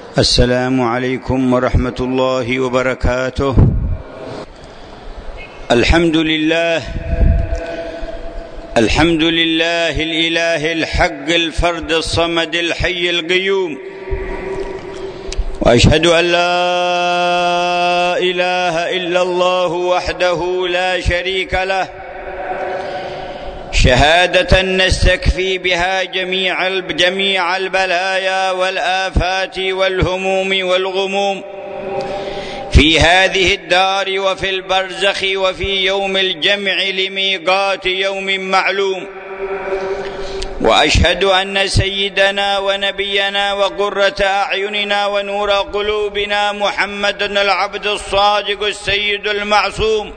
السلام عليكم ورحمة الله وبركاته. الحمد لله الإله الحق الفرد الصمد الحي القيوم، وأشهد أن لا إله إلا الله وحده لا شريك له، شهادة نستكفي بها جميع البلايا والآفات والهموم والغموم في هذه الدار وفي البرزخ وفي يوم الجمع لميقات يوم معلوم. وأشهد أن سيدنا ونبينا وقرة أعيننا ونور قلوبنا محمد العبد الصادق السيد المعصوم،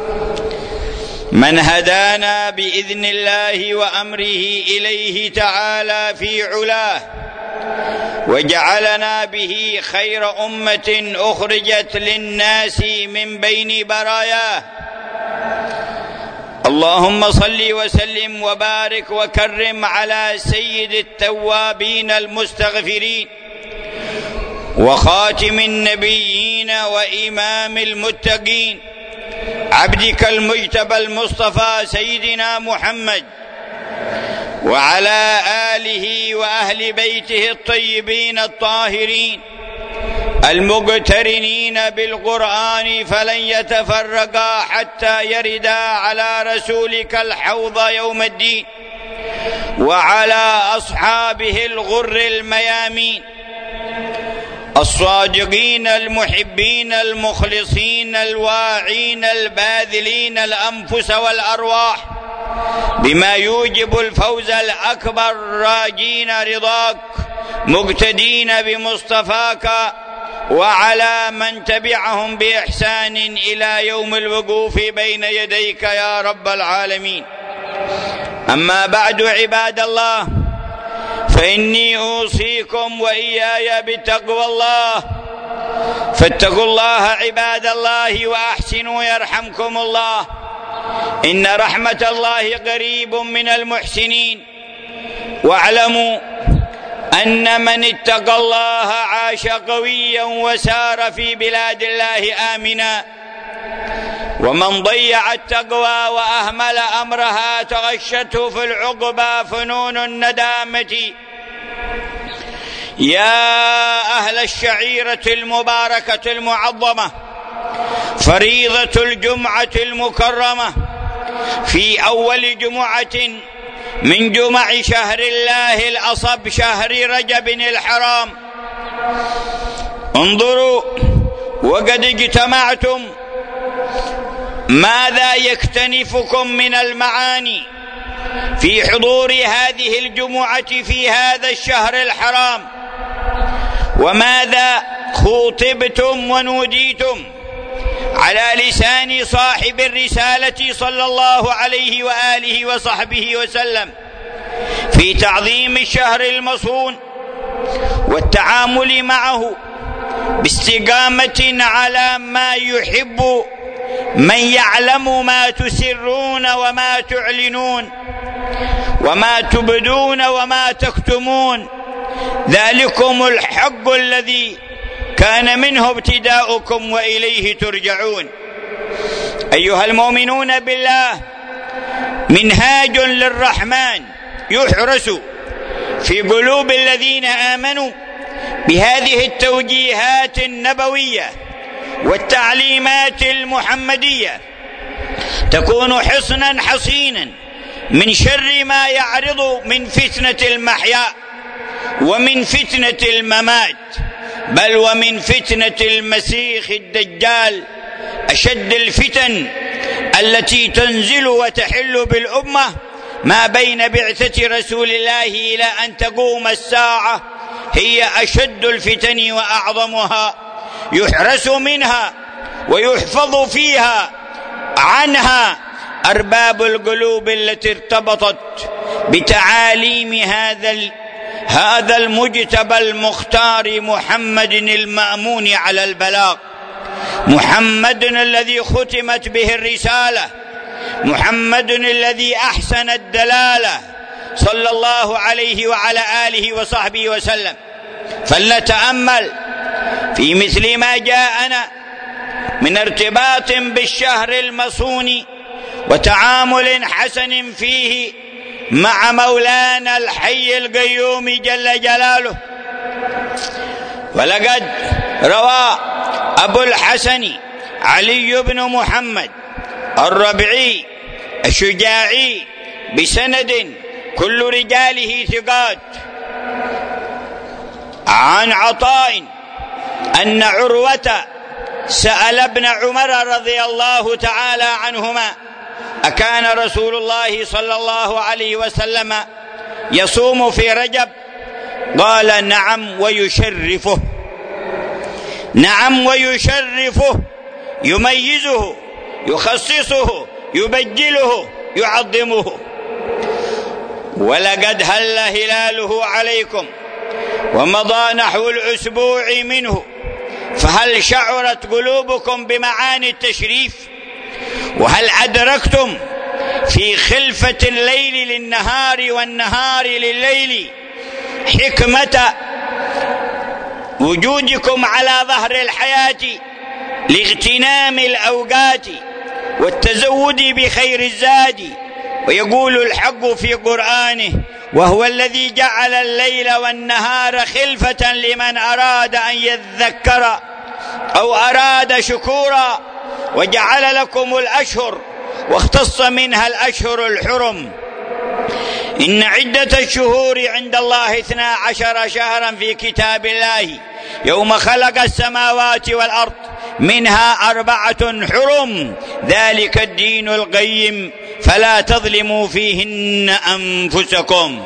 من هدانا بإذن الله وأمره إليه تعالى في علاه، وجعلنا به خير أمة أخرجت للناس من بين براياه. اللهم صل وسلم وبارك وكرم على سيد التوابين المستغفرين وخاتم النبيين وإمام المتقين، عبدك المجتبى المصطفى سيدنا محمد، وعلى آله وأهل بيته الطيبين الطاهرين المقترنين بالقرآن فلن يتفرقا حتى يردا على رسولك الحوض يوم الدين، وعلى أصحابه الغر الميامين الصادقين المحبين المخلصين الواعين الباذلين الأنفس والأرواح بما يوجب الفوز الأكبر، راجين رضاك مقتدين بمصطفاك، وعلى من تبعهم بإحسان إلى يوم الوقوف بين يديك يا رب العالمين. أما بعد، عباد الله، فإني أوصيكم وإياي بتقوى الله، فاتقوا الله عباد الله وأحسنوا يرحمكم الله، إن رحمة الله قريب من المحسنين. واعلموا أن من اتقى الله عاش قويا وسار في بلاد الله آمنا، ومن ضيع التقوى وأهمل أمرها تغشته في العقبى فنون الندامة. يا أهل الشعيرة المباركة المعظمة، فريضة الجمعة المكرمة في أول جمعة من جمع شهر الله الأصب، شهر رجب الحرام. انظروا، وقد اجتمعتم، ماذا يكتنفكم من المعاني في حضور هذه الجمعة في هذا الشهر الحرام، وماذا خوطبتم ونوديتم على لسان صاحب الرسالة صلى الله عليه وآله وصحبه وسلم في تعظيم الشهر المصون والتعامل معه باستقامة على ما يحب من يعلم ما تسرون وما تعلنون وما تبدون وما تكتمون، ذلكم الحق الذي كان منه ابتداؤكم وإليه ترجعون. أيها المؤمنون بالله، منهاج للرحمن يحرس في قلوب الذين آمنوا بهذه التوجيهات النبوية والتعليمات المحمدية، تكون حصنا حصينا من شر ما يعرض من فتنة المحيا ومن فتنة الممات، بل ومن فتنة المسيح الدجال، أشد الفتن التي تنزل وتحل بالأمة ما بين بعثة رسول الله إلى أن تقوم الساعة، هي أشد الفتن وأعظمها، يحرس منها ويحفظ فيها عنها أرباب القلوب التي ارتبطت بتعاليم هذا المجتبى المختار محمد المأمون على البلاغ، محمد الذي ختمت به الرسالة، محمد الذي أحسن الدلالة، صلى الله عليه وعلى آله وصحبه وسلم. فلنتأمل في مثل ما جاءنا من ارتباط بالشهر المصون وتعامل حسن فيه مع مولانا الحي القيوم جل جلاله. ولقد روى أبو الحسن علي بن محمد الربعي الشجاعي بسند كل رجاله ثقات عن عطاء أن عروة سأل ابن عمر رضي الله تعالى عنهما: أكان رسول الله صلى الله عليه وسلم يصوم في رجب؟ قال: نعم ويشرفه. نعم ويشرفه، يميزه، يخصصه، يبجله، يعظمه. ولقد هل هلاله عليكم ومضى نحو الأسبوع منه، فهل شعرت قلوبكم بمعاني التشريف؟ وهل أدركتم في خلفة الليل للنهار والنهار لليل حكمة وجودكم على ظهر الحياة لاغتنام الأوقات والتزود بخير الزاد؟ ويقول الحق في قرآنه: وهو الذي جعل الليل والنهار خلفة لمن أراد أن يذكر أو أراد شكورا، وجعل لكم الأشهر واختص منها الأشهر الحرم. إن عدة الشهور عند الله 12 شهرا في كتاب الله يوم خلق السماوات والأرض، منها 4 حرم، ذلك الدين القيم، فلا تظلموا فيهن أنفسكم.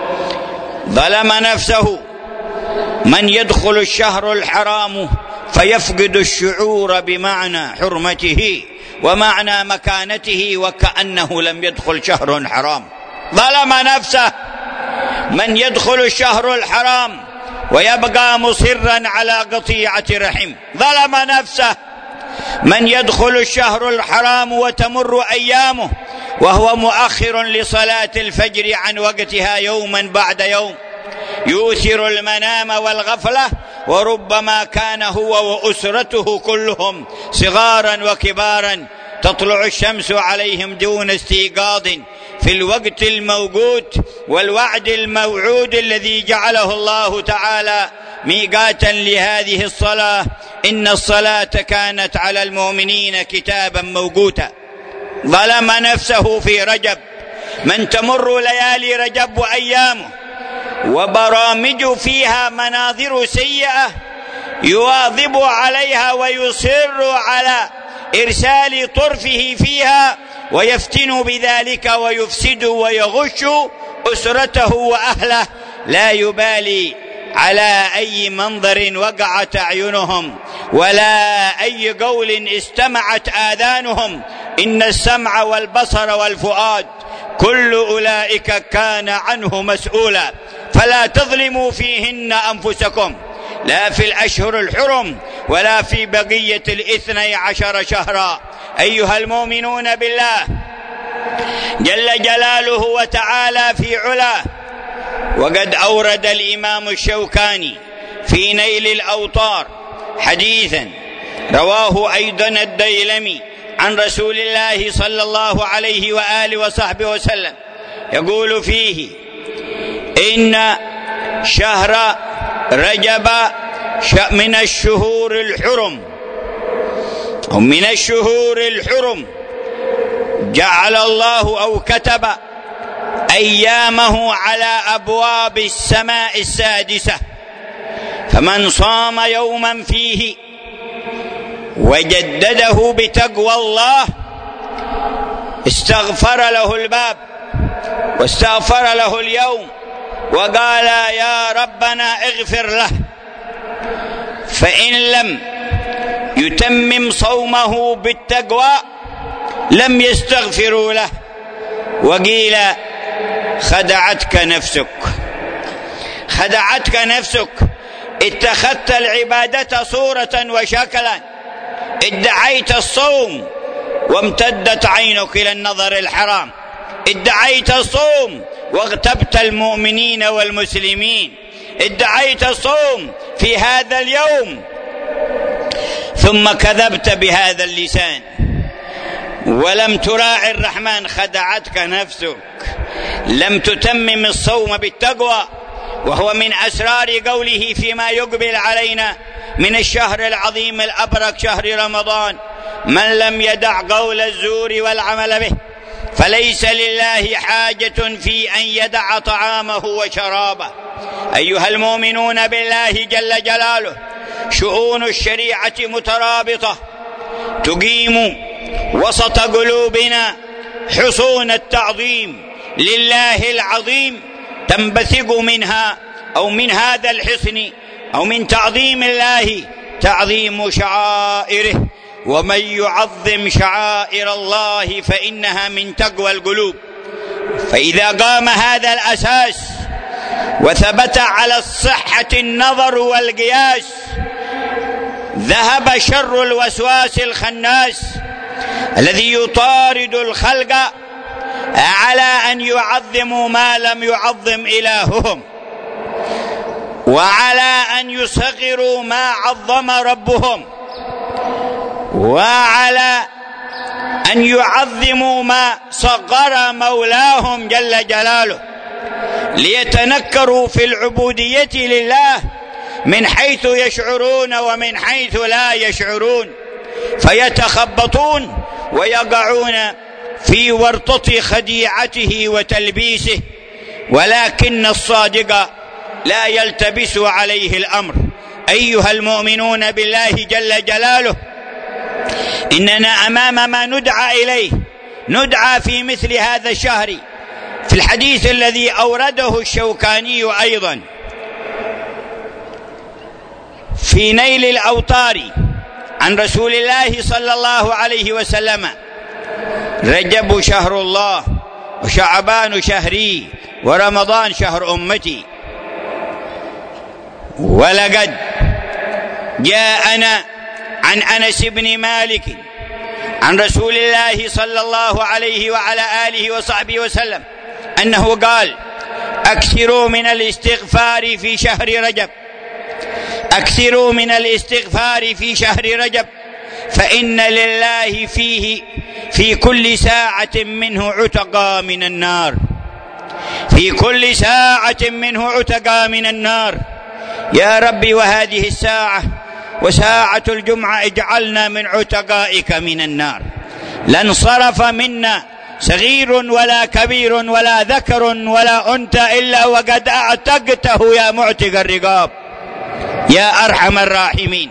ظلم نفسه من يدخل الشهر الحرام فيفقد الشعور بمعنى حرمته ومعنى مكانته وكأنه لم يدخل شهر حرام. ظلم نفسه من يدخل الشهر الحرام ويبقى مصرا على قطيعة رحم. ظلم نفسه من يدخل الشهر الحرام وتمر أيامه وهو مؤخر لصلاة الفجر عن وقتها يوما بعد يوم، يؤثر المنام والغفلة، وربما كان هو وأسرته كلهم صغارا وكبارا تطلع الشمس عليهم دون استيقاظ في الوقت الموجود والوعد الموعود الذي جعله الله تعالى ميقاتا لهذه الصلاة: إن الصلاة كانت على المؤمنين كتابا موقوتا. ظلم نفسه في رجب من تمر ليالي رجب وأيامه وبرامج فيها مناظر سيئة يواظب عليها ويصر على إرسال طرفه فيها، ويفتن بذلك ويفسد ويغش أسرته وأهله، لا يبالي على أي منظر وقعت أعينهم ولا أي قول استمعت آذانهم. إن السمع والبصر والفؤاد كل أولئك كان عنه مسؤولا، فلا تظلموا فيهن أنفسكم، لا في الأشهر الحرم ولا في بقية 12 شهرا. أيها المؤمنون بالله جل جلاله وتعالى في علاه، وقد أورد الإمام الشوكاني في نيل الأوطار حديثا رواه أيضا الديلمي عن رسول الله صلى الله عليه وآله وصحبه وسلم، يقول فيه: إن شهر رجب من الشهور الحرم، أو من الشهور الحرم، جعل الله أو كتب أيامه على أبواب السماء السادسة، فمن صام يوما فيه وجدده بتقوى الله استغفر له الباب واستغفر له اليوم وقال: يا ربنا اغفر له. فإن لم يتمم صومه بالتقوى لم يستغفروا له. وقيل: خدعتك نفسك، خدعتك نفسك، اتخذت العبادة صورة وشكلا، ادعيت الصوم وامتدت عينك إلى النظر الحرام، ادعيت الصوم واغتبت المؤمنين والمسلمين، ادعيت الصوم في هذا اليوم ثم كذبت بهذا اللسان ولم تراعي الرحمن، خدعتك نفسك، لم تتمم الصوم بالتقوى، وهو من أسرار قوله فيما يقبل علينا من الشهر العظيم الأبرك شهر رمضان: من لم يدع قول الزور والعمل به فليس لله حاجة في أن يدع طعامه وشرابه. أيها المؤمنون بالله جل جلاله، شؤون الشريعة مترابطة تقيم وسط قلوبنا حصون التعظيم لله العظيم، تنبثق منها أو من هذا الحصن أو من تعظيم الله تعظيم شعائره، ومن يعظم شعائر الله فإنها من تقوى القلوب. فإذا قام هذا الأساس وثبت على الصحة النظر والقياس، ذهب شر الوسواس الخناس الذي يطارد الخلق على أن يعظموا ما لم يعظم إلههم، وعلى أن يصغروا ما عظم ربهم، وعلى أن يعظموا ما صغر مولاهم جل جلاله، ليتنكروا في العبودية لله من حيث يشعرون ومن حيث لا يشعرون، فيتخبطون ويقعون في ورطة خديعته وتلبيسه، ولكن الصادق لا يلتبس عليه الأمر. أيها المؤمنون بالله جل جلاله، إننا أمام ما ندعى إليه، ندعى في مثل هذا الشهر في الحديث الذي أورده الشوكاني أيضا في نيل الأوطار عن رسول الله صلى الله عليه وسلم: رجب شهر الله، وشعبان شهري، ورمضان شهر أمتي. ولقد جاءنا عن أنس بن مالك عن رسول الله صلى الله عليه وعلى آله وصحبه وسلم أنه قال: أكثروا من الاستغفار في شهر رجب، أكثروا من الاستغفار في شهر رجب، فإن لله فيه في كل ساعة منه عتقا من النار، في كل ساعة منه عتقا من النار. يا ربي، وهذه الساعة وساعة الجمعة اجعلنا من عتقائك من النار. لانصرف منا صغير ولا كبير ولا ذكر ولا أنثى إلا وقد أعتقته يا معتق الرقاب يا أرحم الراحمين.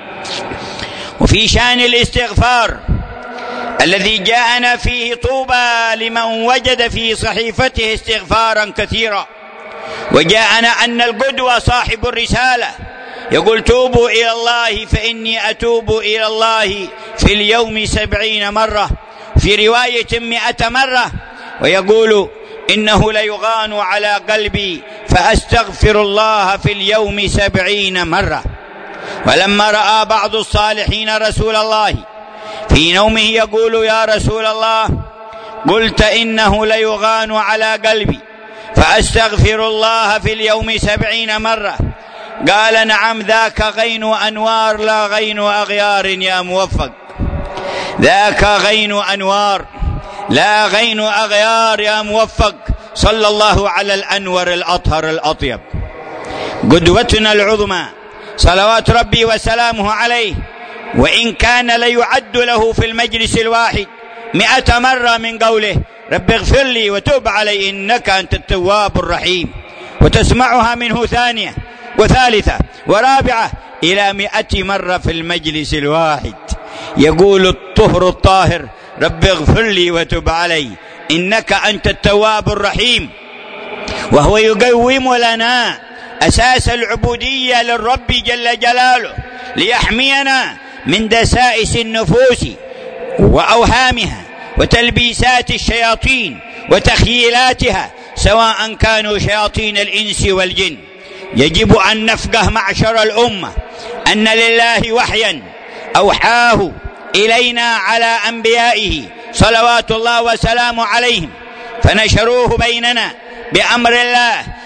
وفي شأن الاستغفار الذي جاءنا فيه: طوبى لمن وجد في صحيفته استغفارا كثيرا. وجاءنا أن القدوة صاحب الرسالة يقول: توبوا إلى الله فإني أتوب إلى الله في اليوم 70 مرة، في رواية 100 مرة. ويقول: إنه ليغان على قلبي فأستغفر الله في اليوم 70 مرة. ولما رأى بعض الصالحين رسول الله في نومه يقول: يا رسول الله، قلت إنه ليغان على قلبي فأستغفر الله في اليوم 70 مرة. قال: نعم، ذاك غين أنوار لا غين أغيار يا موفق، ذاك غين أنوار لا غين أغيار يا موفق. صلى الله على الأنور الأطهر الأطيب، قدوتنا العظمى صلوات ربي وسلامه عليه، وإن كان ليعد له في المجلس الواحد 100 مرة من قوله: رب اغفر لي وتوب علي إنك أنت التواب الرحيم، وتسمعها منه ثانية وثالثة ورابعة إلى 100 مرة في المجلس الواحد. يقول الطهر الطاهر: رب اغفر لي وتوب علي إنك أنت التواب الرحيم. وهو يقوم لنا أساس العبودية للرب جل جلاله، ليحمينا من دسائس النفوس وأوهامها وتلبيسات الشياطين وتخيلاتها، سواء كانوا شياطين الإنس والجن. يجب أن نفقه معشر الأمة أن لله وحيا أوحاه إلينا على أنبيائه صلوات الله وسلامه عليهم، فنشروه بيننا بأمر الله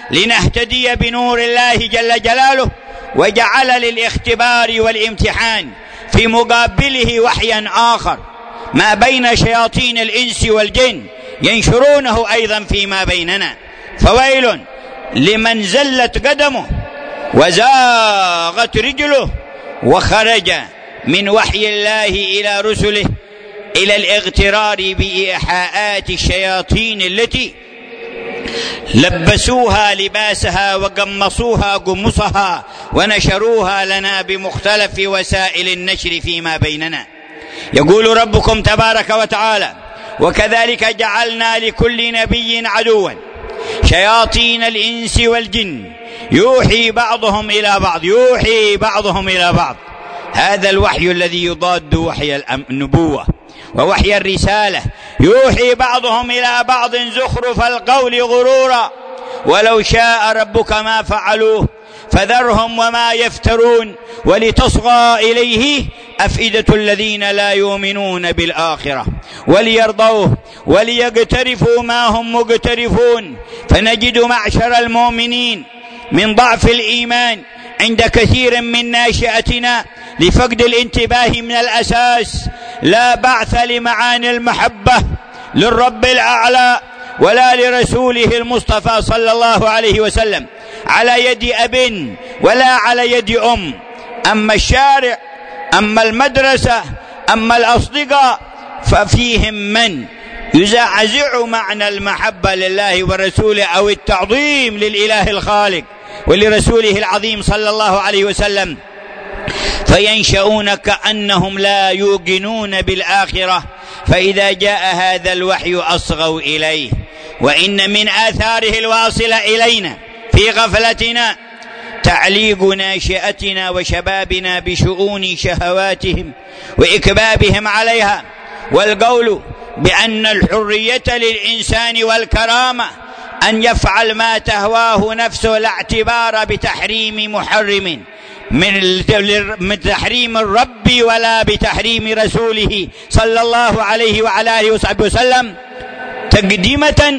لنهتدي بنور الله جل جلاله، وجعل للاختبار والامتحان في مقابله وحيا آخر ما بين شياطين الإنس والجن ينشرونه أيضا فيما بيننا. فويل لمن زلت قدمه وزاغت رجله وخرج من وحي الله إلى رسله إلى الاغترار بإيحاءات الشياطين التي لبسوها لباسها وقمصوها قمصها ونشروها لنا بمختلف وسائل النشر فيما بيننا. يقول ربكم تبارك وتعالى: وكذلك جعلنا لكل نبي عدوا شياطين الإنس والجن يوحي بعضهم إلى بعض. هذا الوحي الذي يضاد وحي النبوة ووحي الرسالة، يوحي بعضهم إلى بعض زخرف القول غرورا ولو شاء ربك ما فعلوه فذرهم وما يفترون ولتصغى إليه أفئدة الذين لا يؤمنون بالآخرة وليرضوه وليقترفوا ما هم مقترفون. فنجد معشر المؤمنين من ضعف الإيمان عند كثير من ناشئتنا لفقد الانتباه من الأساس، لا بعث لمعاني المحبة للرب الأعلى ولا لرسوله المصطفى صلى الله عليه وسلم على يد أب ولا على يد أم. أما الشارع، أما المدرسة، أما الأصدقاء، ففيهم من يزعزع معنى المحبة لله ورسوله أو التعظيم للإله الخالق ولرسوله العظيم صلى الله عليه وسلم، فينشؤون كأنهم لا يوقنون بالآخرة، فإذا جاء هذا الوحي أصغوا إليه. وإن من آثاره الواصلة إلينا في غفلتنا تعليق ناشئتنا وشبابنا بشؤون شهواتهم وإكبابهم عليها، والقول بأن الحرية للإنسان والكرامة أن يفعل ما تهواه نفسه لا اعتبار بتحريم محرم من تحريم الرب ولا بتحريم رسوله صلى الله عليه وعلى آله وصحبه وسلم، تقديمة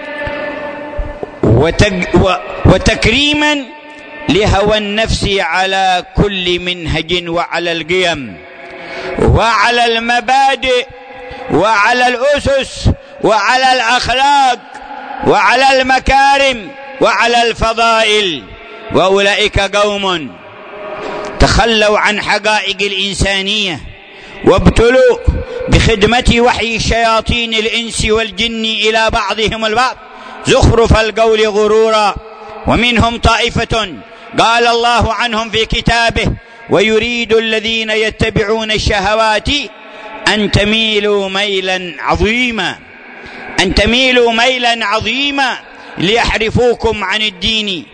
وتكريما لهوى النفس على كل منهج وعلى القيم وعلى المبادئ وعلى الأسس وعلى الأخلاق وعلى المكارم وعلى الفضائل. وأولئك قوم تخلوا عن حقائق الإنسانية وابتلوا بخدمة وحي الشياطين الإنس والجن إلى بعضهم البعض زخرف القول غرورا. ومنهم طائفة قال الله عنهم في كتابه: ويريد الذين يتبعون الشهوات أن تميلوا ميلا عظيما ليحرفوكم عن الدين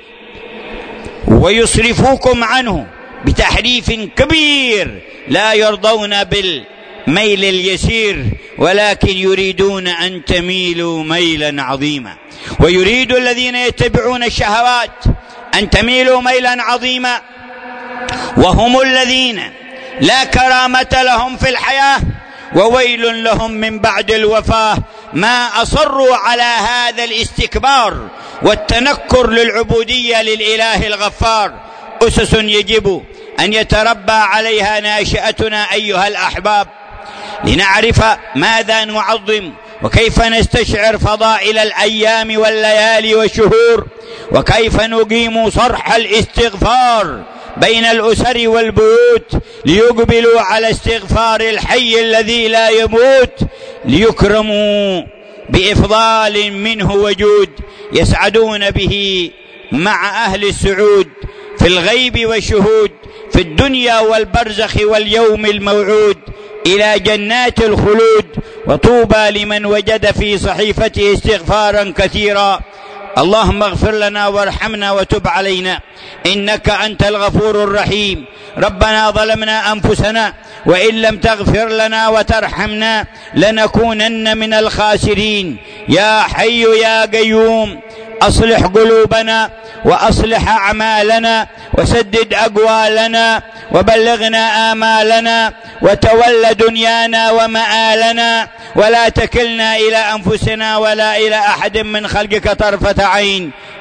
ويصرفوكم عنه بتحريف كبير، لا يرضون بالميل اليسير ولكن يريدون أن تميلوا ميلا عظيما. ويريد الذين يتبعون الشهوات أن تميلوا ميلا عظيما، وهم الذين لا كرامة لهم في الحياة وويل لهم من بعد الوفاة ما أصروا على هذا الاستكبار والتنكر للعبودية للإله الغفار. أسس يجب أن يتربى عليها ناشئتنا أيها الأحباب لنعرف ماذا نعظم وكيف نستشعر فضائل الأيام والليالي والشهور، وكيف نقيم صرح الاستغفار بين الأسر والبيوت ليقبلوا على استغفار الحي الذي لا يموت، ليكرموا بإفضال منه وجود يسعدون به مع أهل السعود في الغيب والشهود في الدنيا والبرزخ واليوم الموعود إلى جنات الخلود. وطوبى لمن وجد في صحيفته استغفارا كثيرا. اللهم اغفر لنا وارحمنا وتب علينا إنك أنت الغفور الرحيم. ربنا ظلمنا أنفسنا وإن لم تغفر لنا وترحمنا لنكونن من الخاسرين. يا حي يا قيوم أصلح قلوبنا وأصلح أعمالنا وسدد أقوالنا وبلغنا آمالنا وتول دنيانا ومآلنا، ولا تكلنا إلى أنفسنا ولا إلى أحد من خلقك طرفة عين.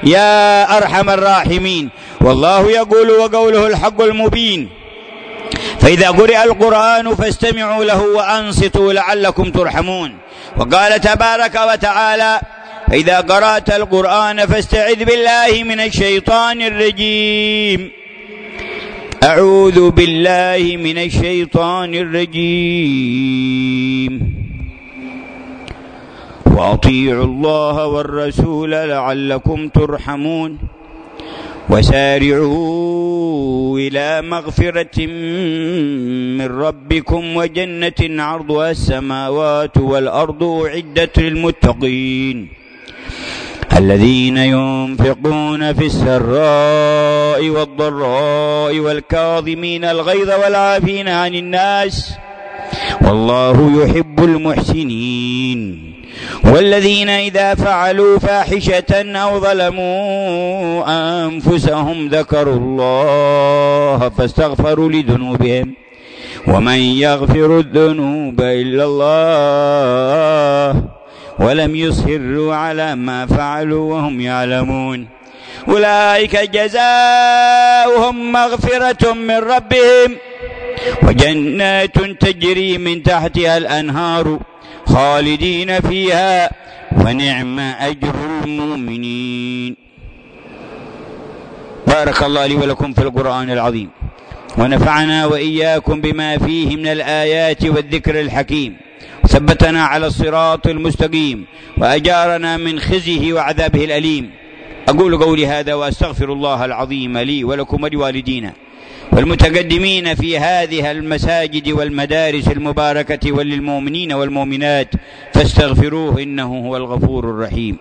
يا أرحم الراحمين. والله يقول وقوله الحق المبين: فإذا قرئ القرآن فاستمعوا له وأنصتوا لعلكم ترحمون. وقال تبارك وتعالى: فإذا قرأت القرآن فاستعذ بالله من الشيطان الرجيم. أعوذ بالله من الشيطان الرجيم. وأطيعوا الله والرسول لعلكم ترحمون. وسارعوا إلى مغفرة من ربكم وجنة عرضها السماوات والأرض أعدت للمتقين الذين ينفقون في السراء والضراء والكاظمين الغيظ والعافين عن الناس والله يحب المحسنين. والذين إذا فعلوا فاحشة أو ظلموا أنفسهم ذكروا الله فاستغفروا لذنوبهم ومن يغفر الذنوب إلا الله ولم يصروا على ما فعلوا وهم يعلمون أولئك جزاؤهم مغفرة من ربهم وجنات تجري من تحتها الأنهار خالدين فيها ونعم أجر المؤمنين. بارك الله لي ولكم في القرآن العظيم، ونفعنا وإياكم بما فيه من الآيات والذكر الحكيم، ثبتنا على الصراط المستقيم، وأجارنا من خزيه وعذابه الأليم. أقول قولي هذا وأستغفر الله العظيم لي ولكم ولوالدينا والمتقدمين في هذه المساجد والمدارس المباركة وللمؤمنين والمؤمنات فاستغفروه إنه هو الغفور الرحيم.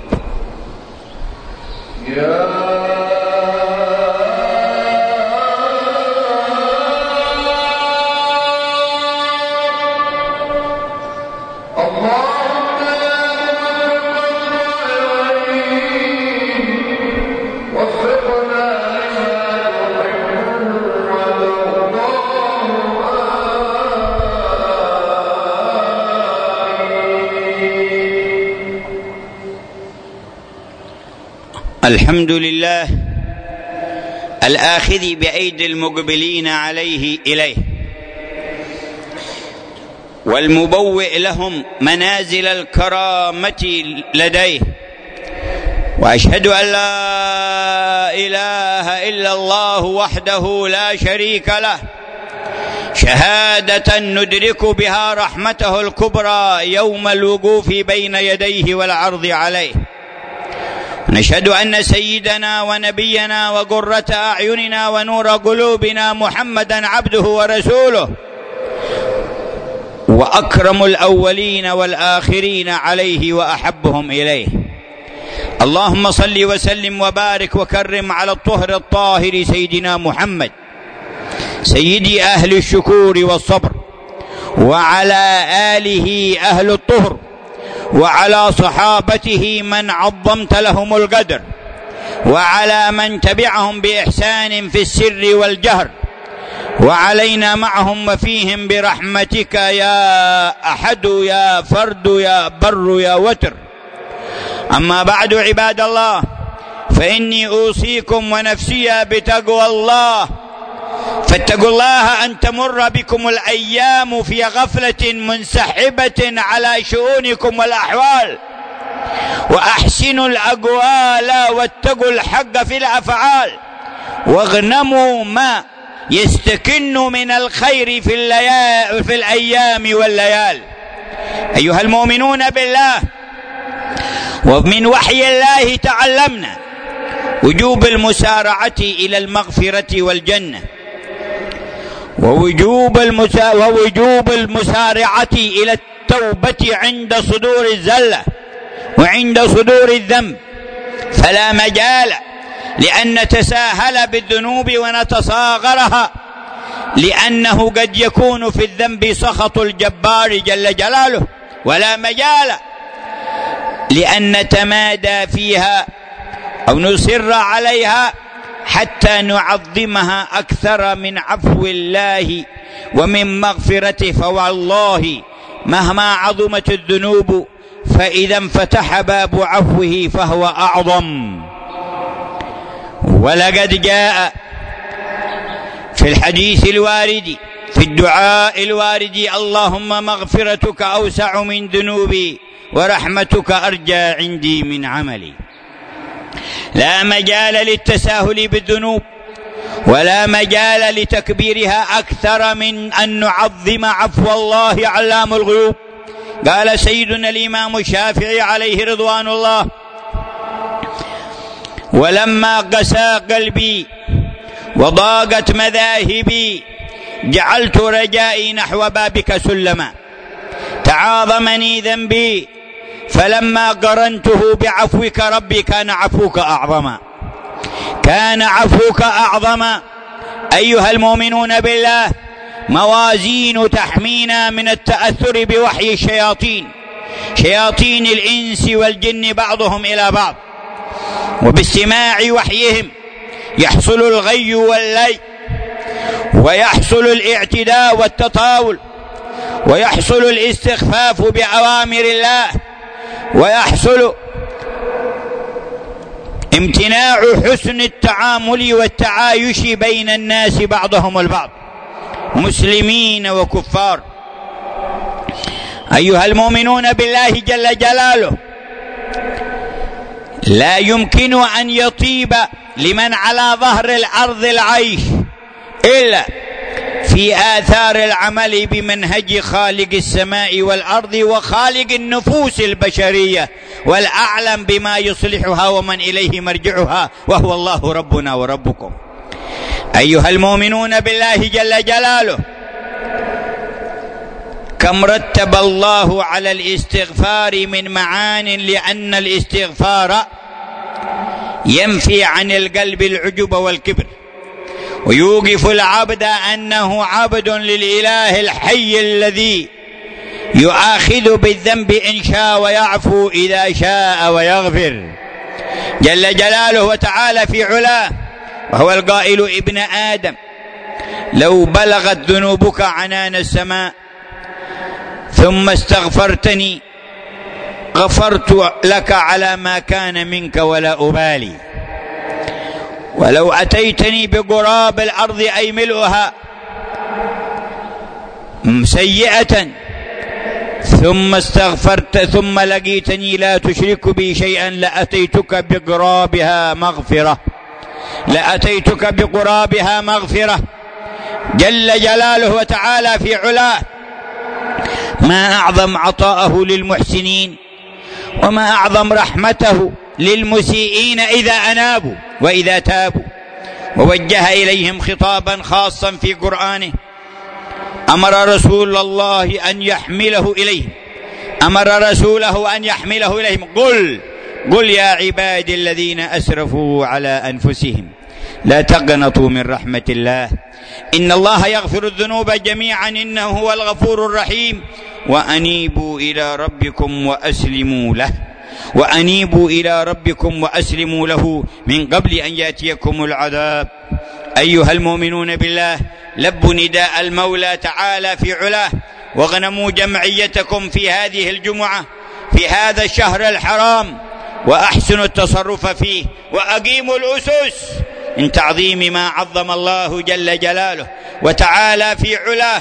الحمد لله الآخذ بأيدي المقبلين عليه إليه والمبوئ لهم منازل الكرامة لديه، وأشهد أن لا إله إلا الله وحده لا شريك له شهادة ندرك بها رحمته الكبرى يوم الوقوف بين يديه والعرض عليه. نشهد أن سيدنا ونبينا وقرة أعيننا ونور قلوبنا محمدا عبده ورسوله وأكرم الأولين والآخرين عليه وأحبهم إليه. اللهم صل وسلم وبارك وكرم على الطهر الطاهر سيدنا محمد سيدي أهل الشكور والصبر، وعلى آله أهل الطهر، وعلى صحابته من عظمت لهم القدر، وعلى من تبعهم بإحسان في السر والجهر، وعلينا معهم وفيهم برحمتك يا أحد يا فرد يا بر يا وتر. أما بعد عباد الله، فإني أوصيكم ونفسي بتقوى الله، فاتقوا الله أن تمر بكم الأيام في غفلة منسحبة على شؤونكم والأحوال، وأحسنوا الأقوال واتقوا الحق في الأفعال، واغنموا ما يستكن من الخير في الأيام والليال. أيها المؤمنون بالله، ومن وحي الله تعلمنا وجوب المسارعة إلى المغفرة والجنة، ووجوب المسارعة إلى التوبة عند صدور الزلة وعند صدور الذنب، فلا مجال لأن نتساهل بالذنوب ونتصاغرها، لأنه قد يكون في الذنب سخط الجبار جل جلاله، ولا مجال لأن نتمادى فيها أو نصر عليها حتى نعظمها أكثر من عفو الله ومن مغفرته. فوالله مهما عظمت الذنوب فإذا انفتح باب عفوه فهو أعظم. ولقد جاء في الحديث الوارد في الدعاء الوارد: اللهم مغفرتك أوسع من ذنوبي ورحمتك أرجى عندي من عملي. لا مجال للتساهل بالذنوب، ولا مجال لتكبيرها أكثر من أن نعظم عفو الله علام الغيوب. قال سيدنا الإمام الشافعي عليه رضوان الله: ولما قسى قلبي وضاقت مذاهبي جعلت رجائي نحو بابك سلما، تعاظمني ذنبي فلما قرنته بعفوك ربي كان عفوك أعظما، كان عفوك أعظما. أيها المؤمنون بالله، موازين تحمينا من التأثر بوحي الشياطين، شياطين الإنس والجن بعضهم إلى بعض، وباستماع وحيهم يحصل الغي واللي، ويحصل الاعتداء والتطاول، ويحصل الاستخفاف بأوامر الله، ويحصل امتناع حسن التعامل والتعايش بين الناس بعضهم البعض، مسلمين وكفار. أيها المؤمنون بالله جل جلاله، لا يمكن أن يطيب لمن على ظهر الأرض العيش إلا في آثار العمل بمنهج خالق السماء والأرض وخالق النفوس البشرية، والأعلم بما يصلحها ومن إليه مرجعها، وهو الله ربنا وربكم. أيها المؤمنون بالله جل جلاله، كم رتب الله على الاستغفار من معان، لأن الاستغفار ينفي عن القلب العجب والكبر، ويوقف العبد أنه عبد للإله الحي الذي يؤاخذ بالذنب إن شاء ويعفو إذا شاء ويغفر، جل جلاله وتعالى في علاه، وهو القائل: ابن آدم لو بلغت ذنوبك عنان السماء ثم استغفرتني غفرت لك على ما كان منك ولا أبالي، ولو أتيتني بقراب الأرض أي ملؤها سيئة ثم استغفرت ثم لقيتني لا تشرك بي شيئا لأتيتك بقرابها مغفرة، لأتيتك بقرابها مغفرة، جل جلاله وتعالى في علاه. ما أعظم عطاءه للمحسنين، وما أعظم رحمته للمسيئين إذا أنابوا وإذا تابوا، ووجه إليهم خطابا خاصا في قرآنه. أمر رسول الله أن يحمله إليهم، أمر رسوله أن يحمله إليهم: قل يا عبادي الذين أسرفوا على أنفسهم لا تقنطوا من رحمة الله إن الله يغفر الذنوب جميعا إنه هو الغفور الرحيم، وأنيبوا إلى ربكم وأسلموا له، وأنيبوا إلى ربكم وأسلموا له من قبل أن يأتيكم العذاب. أيها المؤمنون بالله، لبوا نداء المولى تعالى في علاه، واغنموا جمعيتكم في هذه الجمعة في هذا الشهر الحرام، وأحسنوا التصرف فيه، وأقيموا الأسس من تعظيم ما عظم الله جل جلاله وتعالى في علاه.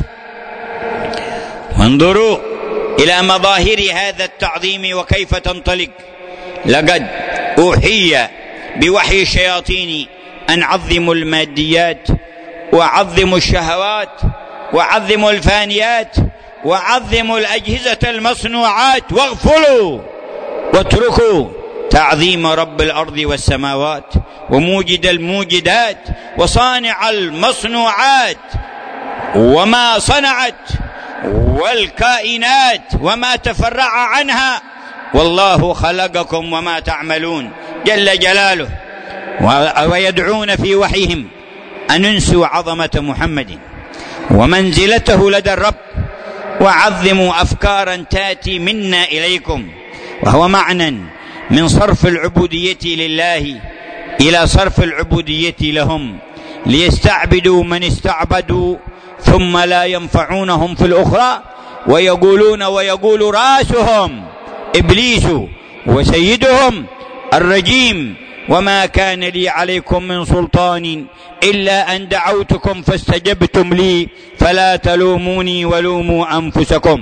وانظروا إلى مظاهر هذا التعظيم وكيف تنطلق. لقد أوحي بوحي الشياطين أن عظموا الماديات، وعظموا الشهوات، وعظموا الفانيات، وعظموا الأجهزة المصنوعات، واغفلوا واتركوا تعظيم رب الأرض والسماوات، وموجد الموجدات، وصانع المصنوعات، وما صنعت، والكائنات وما تفرع عنها، والله خلقكم وما تعملون جل جلاله. ويدعون في وحيهم أن ننسوا عظمة محمد ومنزلته لدى الرب، وعظموا أفكارا تأتي منا إليكم، وهو معنى من صرف العبودية لله إلى صرف العبودية لهم، ليستعبدوا من استعبدوا ثم لا ينفعونهم في الأخرى، ويقولون ويقول رأسهم إبليس وسيدهم الرجيم وما كان لي عليكم من سلطان إلا أن دعوتكم فاستجبتم لي فلا تلوموني ولوموا أنفسكم.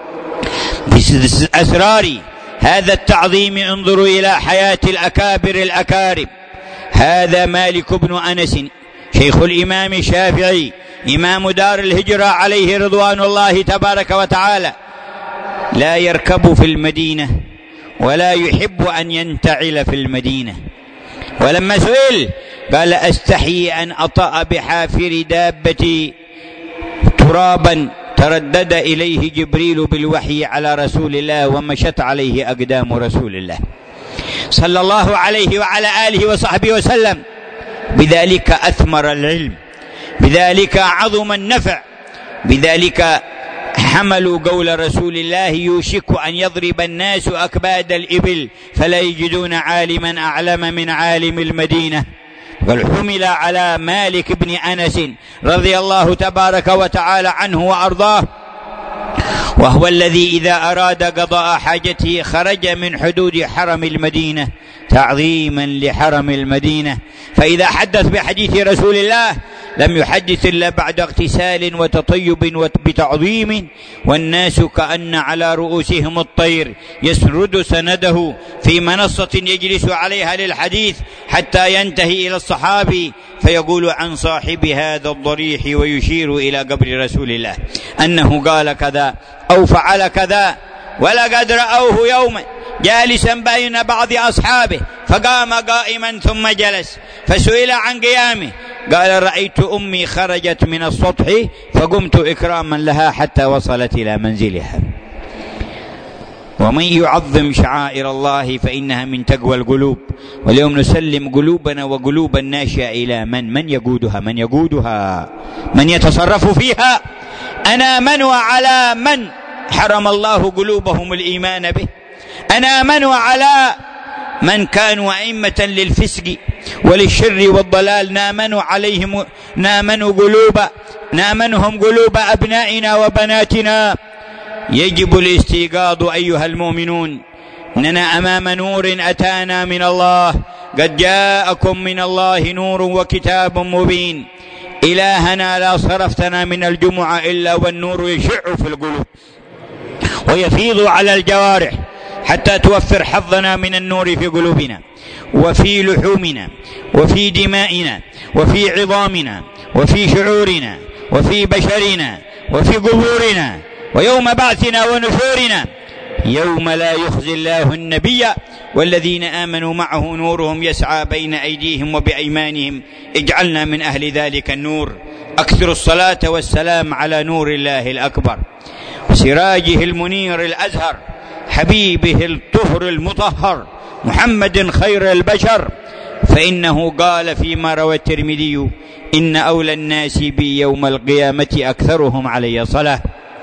بأسرار هذا التعظيم انظروا إلى حياة الأكابر الأكارم. هذا مالك بن أنس شيخ الإمام الشافعي إمام دار الهجرة عليه رضوان الله تبارك وتعالى، لا يركب في المدينة ولا يحب أن ينتعل في المدينة، ولما سئل قال أستحي أن أطأ بحافر دابتي ترابا تردد إليه جبريل بالوحي على رسول الله ومشت عليه أقدام رسول الله صلى الله عليه وعلى آله وصحبه وسلم. بذلك أثمر العلم، بذلك عظم النفع، بذلك حملوا قول رسول الله يوشك أن يضرب الناس أكباد الإبل فلا يجدون عالما أعلم من عالم المدينة. قال حمل على مالك بن أنس رضي الله تبارك وتعالى عنه وأرضاه، وهو الذي إذا أراد قضاء حاجته خرج من حدود حرم المدينة تعظيما لحرم المدينة، فإذا حدث بحديث رسول الله لم يحدث إلا بعد اغتسال وتطيب بتعظيم، والناس كأن على رؤوسهم الطير يسرد سنده في منصة يجلس عليها للحديث حتى ينتهي إلى الصحابي فيقول عن صاحب هذا الضريح ويشير إلى قبر رسول الله أنه قال كذا أو فعل كذا. ولقد رأوه يوما جالسا بين بعض أصحابه فقام قائما ثم جلس، فسئل عن قيامه قال رأيت أمي خرجت من السطح فقمت إكراما لها حتى وصلت إلى منزلها. ومن يعظم شعائر الله فإنها من تقوى القلوب. واليوم نسلم قلوبنا وقلوب الناشئة إلى من يقودها، من يتصرف فيها. أنا من وعلى من حرم الله قلوبهم الإيمان به، أنا من وعلى من كانوا أئمة للفسق وللشر والضلال نامنهم قلوب أبنائنا وبناتنا. يجب الاستيقاظ أيها المؤمنون، إننا أمام نور أتانا من الله، قد جاءكم من الله نور وكتاب مبين. إلهنا لا صرفتنا من الجمعة إلا والنور يشع في القلوب ويفيض على الجوارح حتى توفر حظنا من النور في قلوبنا وفي لحومنا وفي دمائنا وفي عظامنا وفي شعورنا وفي بشرنا وفي قبورنا ويوم بعثنا ونشورنا، يوم لا يخزي الله النبي والذين آمنوا معه نورهم يسعى بين أيديهم وبأيمانهم اجعلنا من أهل ذلك النور. أكثر الصلاة والسلام على نور الله الأكبر سراجه المنير الأزهر حبيبه الطهر المطهر محمد خير البشر، فإنه قال فيما روى الترمذي إن أولى الناس بي يوم القيامة أكثرهم علي صلاة.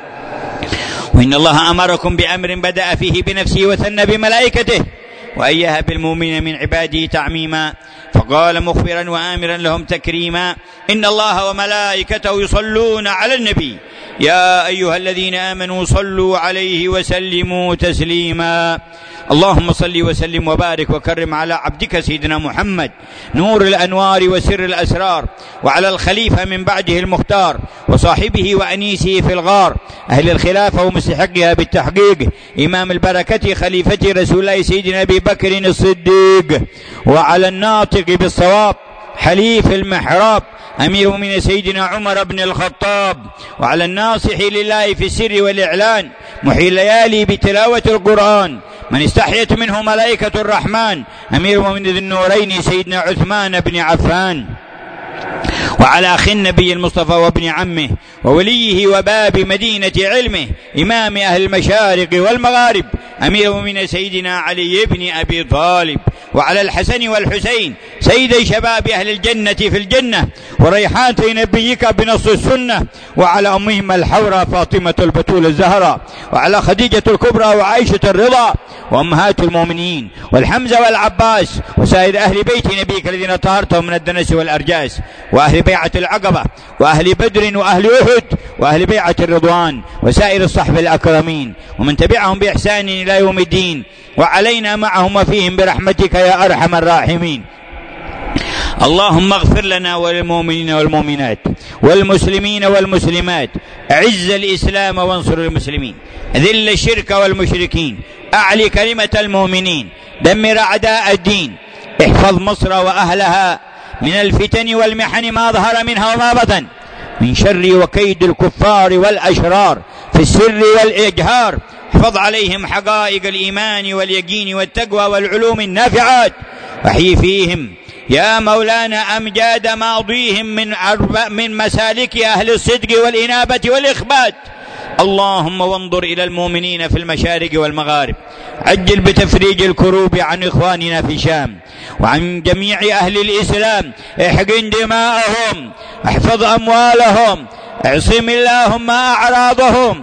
وإن الله أمركم بأمر بدأ فيه بنفسه وثنى بملائكته وأيها بالمؤمنين من عباده تعميما، فقال مخبرا وآمرا لهم تكريما إن الله وملائكته يصلون على النبي يا أيها الذين آمنوا صلوا عليه وسلموا تسليما. اللهم صل وسلم وبارك وكرم على عبدك سيدنا محمد نور الأنوار وسر الأسرار، وعلى الخليفة من بعده المختار وصاحبه وأنيسه في الغار أهل الخلافة ومستحقها بالتحقيق إمام البركة خليفة رسول الله سيدنا أبي بكر الصديق، وعلى الناطق بالصواب حليف المحراب أمير من سيدنا عمر بن الخطاب، وعلى الناصح لله في السر والإعلان محيي الليالي بتلاوة القرآن من استحيت منه ملائكة الرحمن أمير من ذي النورين سيدنا عثمان بن عفان، وعلى أخي النبي المصطفى وابن عمه ووليه وباب مدينة علمه إمام أهل المشارق والمغارب أمير من سيدنا علي بن أبي طالب، وعلى الحسن والحسين سيدي شباب أهل الجنة في الجنة وريحات نبيك بنص السنة، وعلى أمهم الحوراء فاطمة البتول الزهراء، وعلى خديجة الكبرى وعائشة الرضا وأمهات المؤمنين والحمزة والعباس وسائر أهل بيت نبيك الذين طهرتهم من الدنس والأرجاس، وأهل بيعة العقبة وأهل بدر وأهل أحد وأهل بيعة الرضوان وسائر الصحب الأكرمين ومن تبعهم بإحسان إلى يوم الدين، وعلينا معهم وفيهم برحمتك يا أرحم الراحمين. اللهم اغفر لنا وللمؤمنين والمؤمنات والمسلمين والمسلمات، أعز الإسلام وانصر المسلمين، ذل الشرك والمشركين، أعلي كلمة المؤمنين، دمر أعداء الدين، احفظ مصر وأهلها من الفتن والمحن ما ظهر منها وما بطن، من شر وكيد الكفار والأشرار في السر والإجهار، احفظ عليهم حقائق الإيمان واليقين والتقوى والعلوم النافعات، واحيي فيهم يا مولانا أمجاد ماضيهم من مسالك أهل الصدق والإنابة والإخبات. اللهم وانظر إلى المؤمنين في المشارق والمغارب، عجل بتفريج الكروب عن إخواننا في الشام وعن جميع أهل الإسلام، احقن دماءهم، احفظ أموالهم، اعصم اللهم أعراضهم،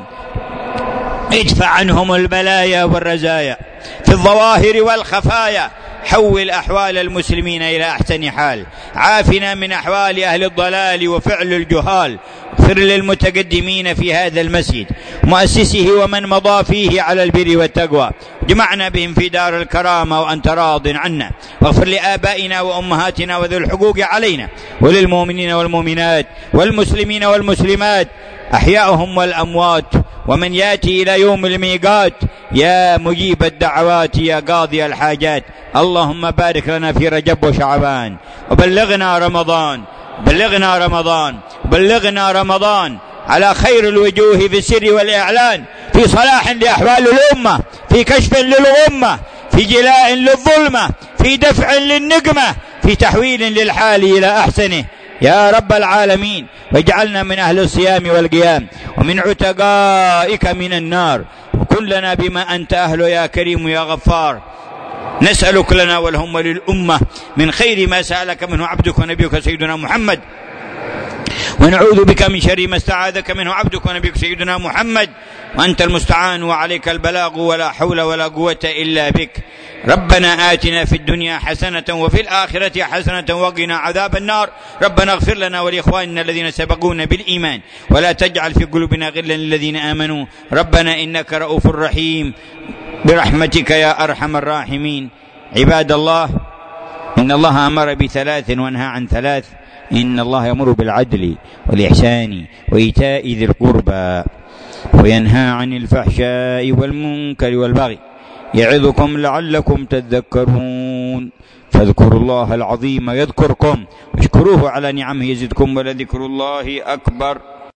ادفع عنهم البلايا والرزايا في الظواهر والخفايا، حول أحوال المسلمين إلى أحسن حال، عافنا من أحوال أهل الضلال وفعل الجهال، اغفر للمتقدمين في هذا المسجد مؤسسه ومن مضى فيه على البر والتقوى، جمعنا بهم في دار الكرامة وأنت راض عنا، واغفر لآبائنا وأمهاتنا وذي الحقوق علينا وللمؤمنين والمؤمنات والمسلمين والمسلمات أحياءهم والأموات ومن ياتي إلى يوم الميقات، يا مجيب الدعوات يا قاضي الحاجات. اللهم بارك لنا في رجب وشعبان، وبلغنا رمضان، بلغنا رمضان، بلغنا رمضان على خير الوجوه في السر والإعلان، في صلاح لأحوال الأمة، في كشف للغمة، في جلاء للظلمة، في دفع للنقمة، في تحويل للحال إلى أحسنه يا رب العالمين. واجعلنا من أهل الصيام والقيام ومن عتقائك من النار، وكن لنا بما أنت أهله يا كريم يا غفار. نسألك لنا ولهم وللأمة من خير ما سألك منه عبدك ونبيك سيدنا محمد، ونعوذ بك من شر ما استعاذك منه عبدك ونبيك سيدنا محمد، وأنت المستعان وعليك البلاغ ولا حول ولا قوة إلا بك. ربنا آتنا في الدنيا حسنة وفي الآخرة حسنة وقنا عذاب النار. ربنا اغفر لنا ولإخواننا الذين سبقونا بالإيمان ولا تجعل في قلوبنا غلا للذين آمنوا ربنا إنك رؤوف رحيم برحمتك يا أرحم الراحمين. عباد الله، إن الله أمر بثلاث ونهى عن ثلاث: إن الله يأمر بالعدل والإحسان وإيتاء ذي القربى وينهى عن الفحشاء والمنكر والبغي يعظكم لعلكم تذكرون. فاذكروا الله العظيم يذكركم واشكروه على نعمه يزدكم ولذكر الله أكبر.